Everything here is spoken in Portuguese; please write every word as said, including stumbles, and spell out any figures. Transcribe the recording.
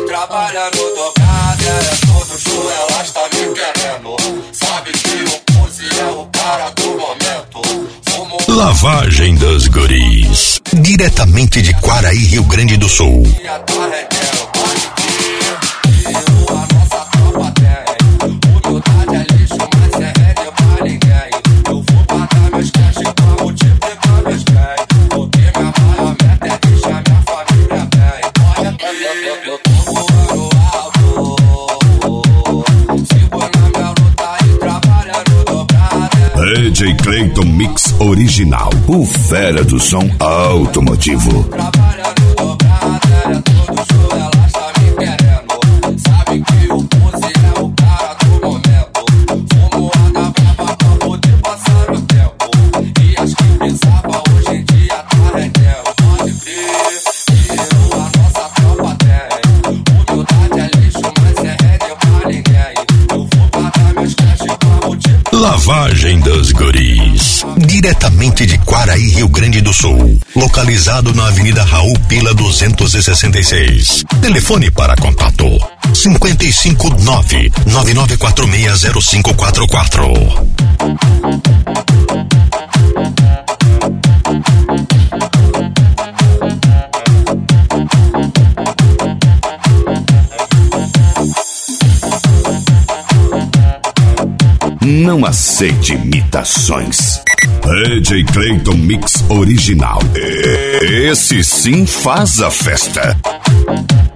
trabalhando dobrada, é todo show, elas tá me querendo. Sabe que o Pose é o cara do momento. Fumo... Lavagem das Guris, diretamente de Quaraí, Rio Grande do Sul. D J Clayton Mix Original, o fera do som automotivo. Trabalhando dobrada, é todo show, elas tá me querendo. Sabe que o Pose é o cara do momento. Fumo a da brava pra poder passar o tempo. E as que pensava hoje em dia tá rendendo. Pode crer, que eu, a nossa tropa tem. Humildade é lixo, mas é rédea pra ninguém. Eu vou pagar meus cash pra multiplicar. Lavagem das Guris, diretamente de Quaraí, Rio Grande do Sul, localizado na Avenida Raul Pila duzentos e sessenta e seis. Telefone para contato cinco cinco nove, nove nove quatro seis zero cinco quatro quatro. Não aceite imitações. D J Clayton Mix Original. Esse sim faz a festa.